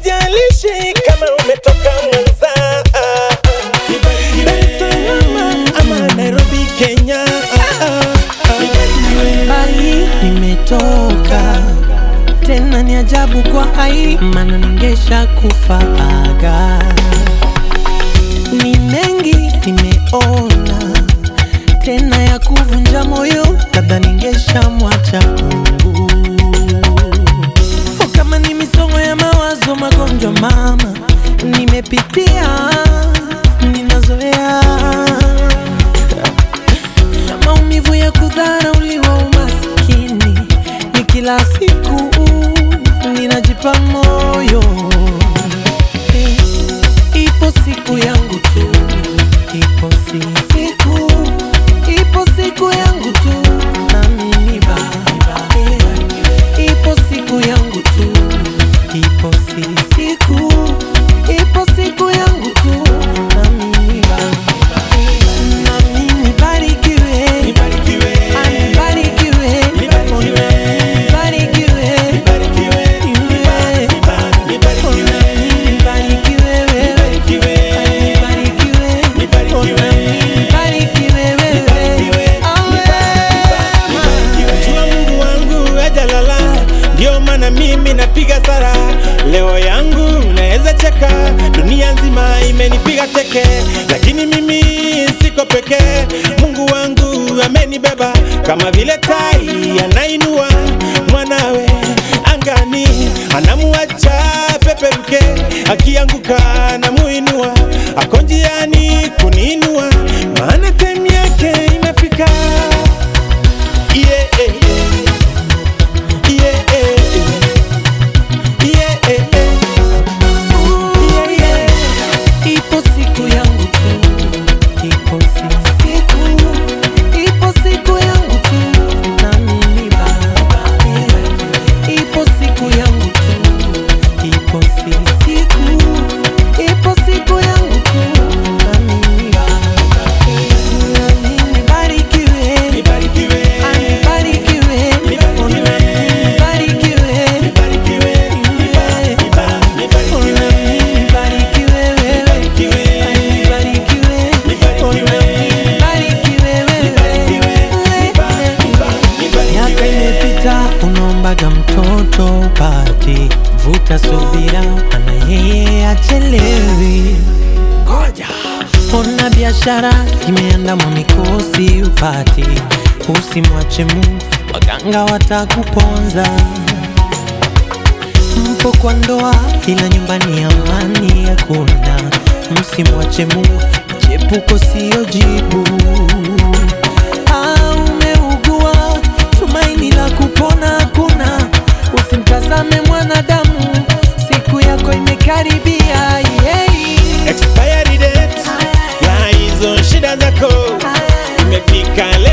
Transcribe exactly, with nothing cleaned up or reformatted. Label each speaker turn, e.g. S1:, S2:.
S1: haijalishi kama umetoka Mwanza, Dar es Salaam ama Nairobi Kenya.
S2: Mbali nimetoka, tena ni ajabu kwa hai, maana ningesha kufaga. Ni mengi nimeona, tena ya kuvunja moyo, labda ningesha mwacha Mungu. O, kama ni misongo ya mawazo, magonjwa mama nimepitia, ninazoea na maumivu ya kudharauliwa, umaskini ni kila siku, ninajipa moyo. Hey, ipo siku yangu tu, ipo siku, ipo siku yangu tu, na mimi baba. Hey, ipo siku yangu tu, ipo siku, ipo siku yangu tu, na mimi baba. Na mimi barikiwe,
S1: Nibarikiwe,
S2: anibarikiwe,
S1: Nibarikiwe,
S2: nibarikiwe,
S1: nibarikiwe, nibarikiwe,
S2: ona mimi barikiwe wewe,
S1: nibarikiwe,
S2: anibarikiwe,
S1: nibarikiwe,
S2: ona mimi barikiwe wewe.
S1: Jua Mungu wangu hajalala, ndio maana mimi napiga sala. Leo yangu naweza cheka, dunia nzima imenipiga teke, lakini mimi siko peke. Mungu wangu amenibeba kama vile tai anainua mwanawe angani, anamuacha peperuke, akianguka anamuinua, ako njiani kuniinua, maana time yake imefika. Yeah, eh, eh. Yeah, eh, eh. Yeah, eh, eh.
S2: Ooh, yeah. Ipo siku yangu tu, ipo siku, ipo siku yangu tu, na mimi baba. Yeah. Ipo siku yangu tu, ipo siku, ipo siku yangu tu, na mimi baba. Yeah. Na mimi barikiwe,
S1: Nibarikiwe,
S2: anibarikiwe, ona mimi barikiwe,
S1: nibarikiwe, niba, niba,
S2: ona mimi barikiwe wewe, anibarikiwe, ona mimi barikiwe wewe. Miaka imepita, unaombaga mtoto upati, vuta subira, ana yeye achelewi. Ngoja, ona biashara imeandamwa mikosi upati, usimwache Mungu, waganga watakuponza. Mpo kwa ndoa ila nyumbani amani hakuna, msimwache Mungu, chepuko sio jibu. Ah, umeugua, tumaini la kupona hakuna, usimtazame mwanadamu, siku yako imekaribia. Yeah.
S1: expiry date ya hizo shida zako imefika leo.